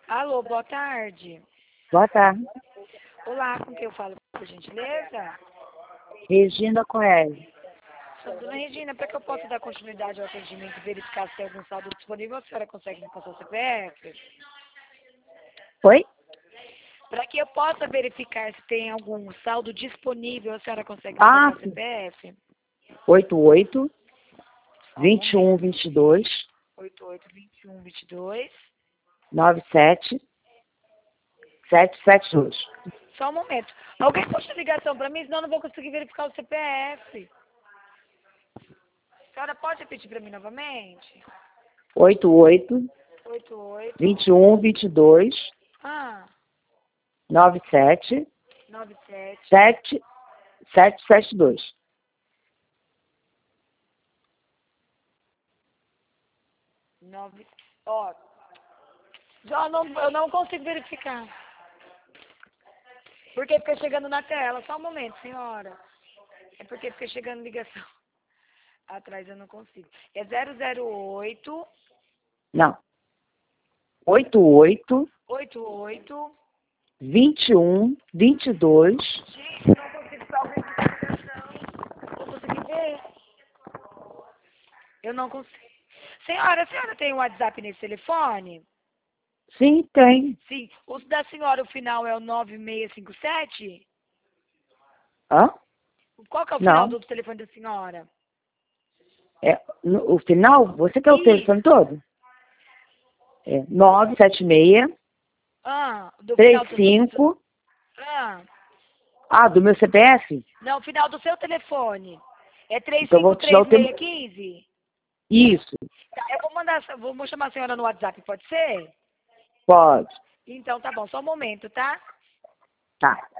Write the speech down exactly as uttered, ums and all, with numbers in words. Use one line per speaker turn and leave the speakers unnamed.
Alô, boa tarde.
Boa tarde.
Olá, com quem eu falo, por gentileza?
Regina Coelho.
Sou dona Regina, para que eu possa dar continuidade ao atendimento e verificar se tem algum saldo disponível, a senhora consegue me passar o C P F?
Oi?
Para que eu possa verificar se tem algum saldo disponível, a senhora consegue me
Ah,
passar o C P F?
oito oito,
Só um
vinte e um,
momento.
vinte e dois,
oito oito, vinte e um, vinte e dois.
nove sete, sete sete dois.
Só um momento. Alguém puxa a ligação para mim, senão eu não vou conseguir verificar o C P F. A senhora pode repetir para mim novamente?
oito oito,
oito oito.
vinte e um, vinte e dois,
Ah,
nove sete,
nove sete.
sete sete sete dois.
nove. Ó, já não, eu não consigo verificar. Porque fica chegando na tela. Só um momento, senhora. É porque fica chegando ligação. Atrás eu não consigo. É zero zero oito,
Não. oito oito,
oito oito.
vinte e um, vinte e dois.
Gente, eu não consigo salvar essa ligação. Eu consegui ver. Eu não consigo. Senhora, a senhora tem um WhatsApp nesse telefone?
Sim, tem.
Sim. O da senhora, o final é o nove seis cinco sete?
Hã?
Qual que é o final
Não.
do telefone da senhora?
É, no, o final, você quer o telefone
Isso.
todo? É nove sete seis,
Ah, do final
três
do...
cinco.
Ah,
Ah, do meu C P F?
não, o final do seu telefone. É três
Então eu
cinco
vou te dar
três
o tempo.
seis um cinco?
Isso,
Tá, eu vou mandar, vou chamar a senhora no WhatsApp, pode ser?
pode.
Então tá bom, só um momento, tá?
Tá.